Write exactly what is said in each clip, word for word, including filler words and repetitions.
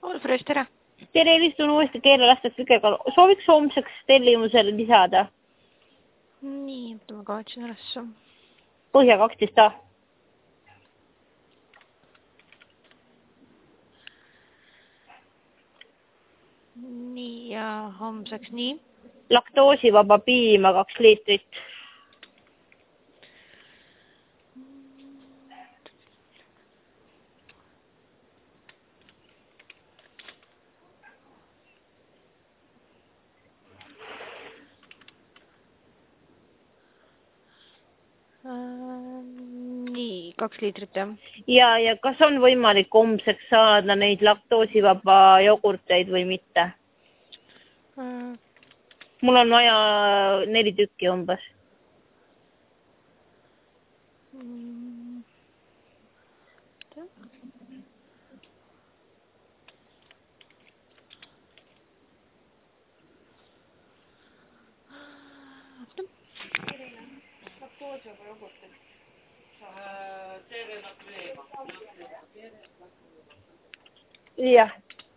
Olfresh, tere! Tere, helistun uuesti keelelastes Vikega. Sooviks homseks tellimusele lisada. Nii, ma kavatsin üles. Põhja kaksteist A. Nii, ja homseks nii. Laktoosivaba piima kaks liitrit. Nii, kaks liitrit, jah. Ja, ja kas on võimalik homseks saada neid laktoosivaba jogurteid või mitte? Mul on vaja neli tükki umbes. Jah.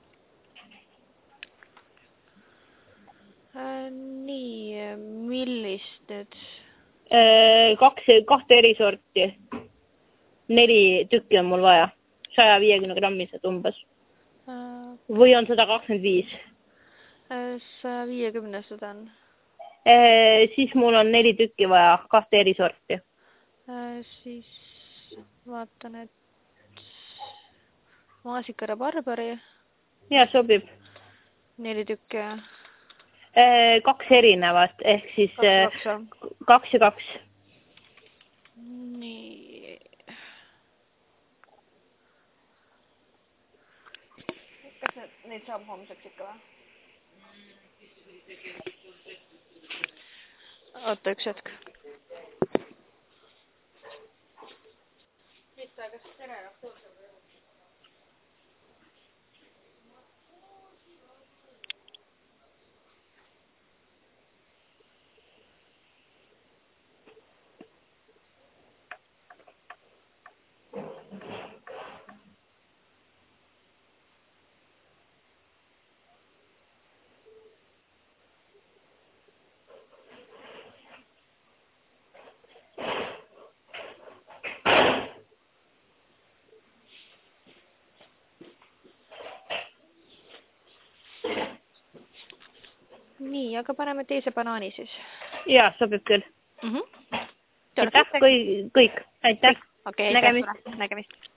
Nii, millist nüüd? Kaks, kahte eri sorti. Neli tükki on mul vaja. saja viiekümne grammised umbes. Või on sada kakskümmend viis? saja viiekümnesed on. Siis mul on neli tükki vaja, kahte eri sorti. Siis vaatan, et maasikara barbari. Ja, sobib. Neli tükki. Kaks erinevat, ehk siis kaks, kaks. kaks ja kaks. Nii. Kas need, neid saab homseks ikka või? Oota üks hetk. Mis ta, kas tere laktoosivaba? Nii, aga paneme teise banaani siis. Ja, sobib küll. Mhm. Aitäh, kõik. Aitäh. Okei, Nägemist. nägemist.